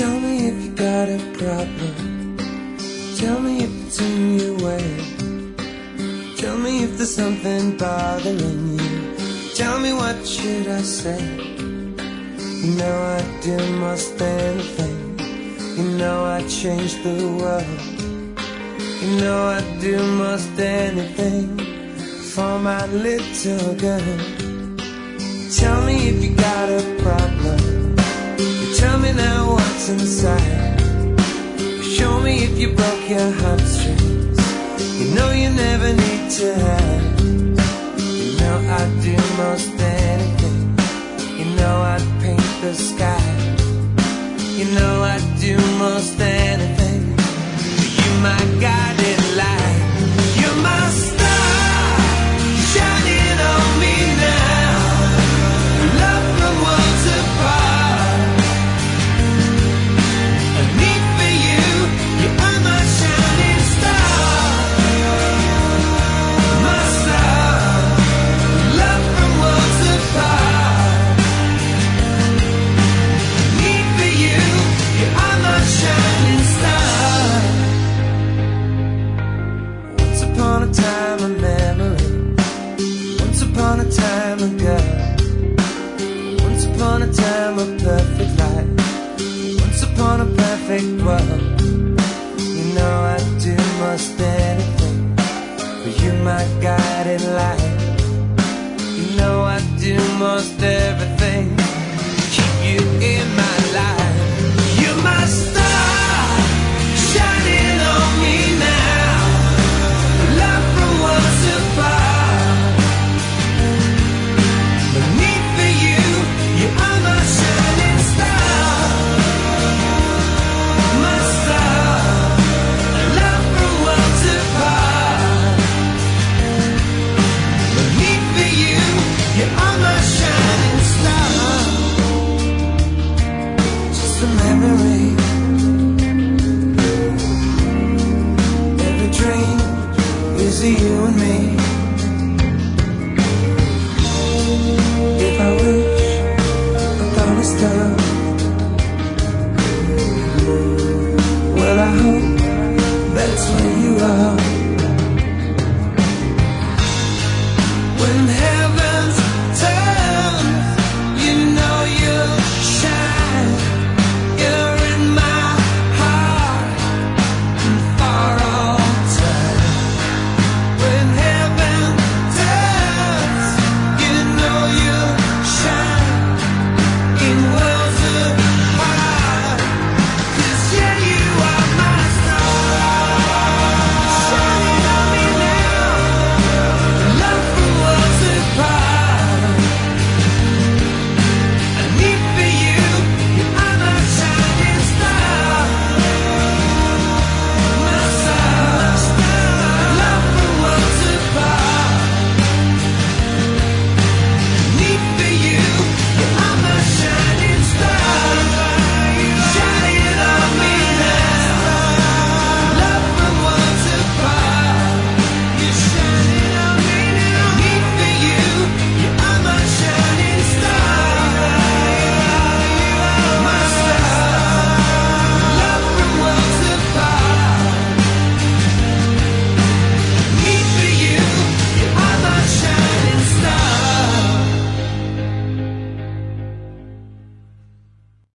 Tell me if you got a problem. Tell me if it's in your way. Tell me if there's something bothering you. Tell me, what should I say? You know I'd do most anything. You know I'd change the world. You know I'd do most anything for my little girl. Tell me if you got a problem. You tell me now what's inside. Show me if you broke your heartstrings. You know you never need to hide. You know I'd do most anything. You know I'd paint the sky. You know I'd do most anything. You're my guiding light. You're my star, shining on me now. Love from worlds apart. A need for you. You are my shining star. My star. Love from worlds apart. A need for you. You are my shining star. Once upon a time, a memory. Once upon a time, a girl. Once upon a time, a perfect life. Once upon a perfect world. You know I'd do most anything for you, my guiding light. You know I'd do most everything to keep you in my life. You're my star, shining on me now. Love from worlds apart. No need for you. You are my shining star. My star. Love from worlds apart. No need for you. You are my shining star. Just a memory. Every dream is you and me. If I wish upon a star, well, I hope that's where you are.